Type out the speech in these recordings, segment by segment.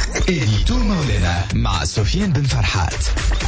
إديتور مولانا مع سفيان بن فرحات.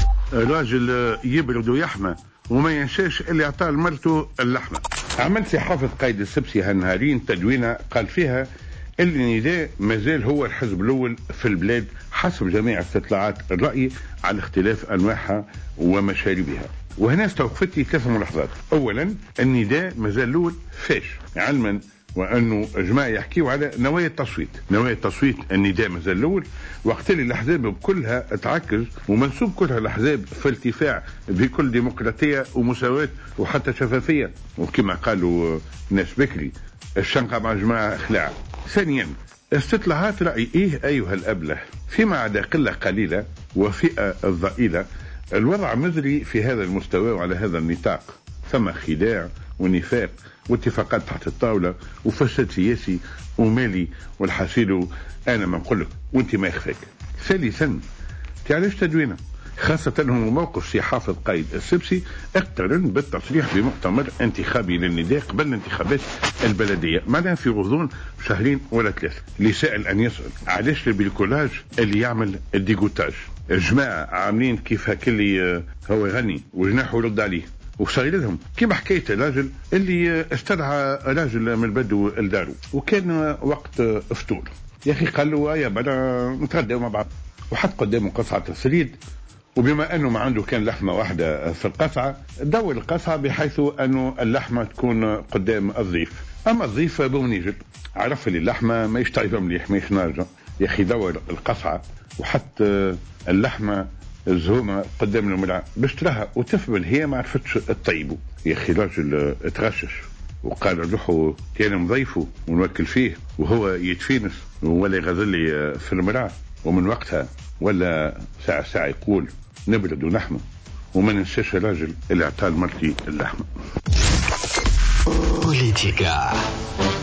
راجل يبرد ويحمى وما ينساش اللي اعطاه لمرته اللحمه. عملت في حافظ قايد السبسي هالنهارين تدوينه قال فيها اللي نداء مازال هو الحزب الاول في البلاد حسب جميع استطلاعات الراي على اختلاف انواعها ومشاربها. وهنا استوقفتني 3 ملاحظات. اولا النداء مازال الاول فاش، علما وانه جماعه يحكيوا على نوايا التصويت. نوايا التصويت النداء مازال الاول، وقت اللي الاحزاب كلها تعكز ومنسوب كلها الاحزاب في ارتفاع بكل ديمقراطيه ومساواه وحتى شفافيه، وكما قالوا ناس بكري الشنقه مع جماعه خلاع. ثانيا استطلاعات راي ايها الابله فيما عدا قله قليله وفئه الضئيله الوضع مزري في هذا المستوى وعلى هذا النطاق. ثم خداع ونفاق واتفاقات تحت الطاولة وفساد سياسي ومالي والحصيل أنا ما نقول لك وانت ما يخفاك. ثالثا تعرفش تدوينه خاصة أنه موقف سي حافظ قايد السبسي اقترن بالتصريح بمؤتمر انتخابي للنداء قبل الانتخابات البلدية، معناها في غضون شهرين ولا 3. لسائل أن يسأل علاش البريكولاج اللي يعمل الديغوتاج؟ الجماعة عاملين كيف هكلي هو يغني وجناحه يرد عليه وصاير لهم كيما حكاية الراجل اللي استدعى راجل من البدو لدارو وكان وقت فطور. يا أخي قال له يا بلا نتغداو مع بعض، وحط قدامه قطعة السريد، وبما أنه ما عنده كان لحمة واحدة في القطعة دور القطعة بحيث أنه اللحمة تكون قدام الضيف. أما الضيف بونيجل عرف لي اللحمة ما يشتعيها مليح ما يشنارجة. يا أخي دور القطعة وحط اللحمة الزهومة قدام الملعب باش تراها وتفبل، هي ما عرفتش الطيبه. يا أخي راجل اتغشش وقال روحوا كان مضيفه ونوكل فيه وهو يتفينس ولا يغزل لي في المرأة. ومن وقتها ولا ساعة ساعة يقول نبرد ونحمى وما ننساش الراجل اللي اعطاه مرتي اللحمة. بوليتيكا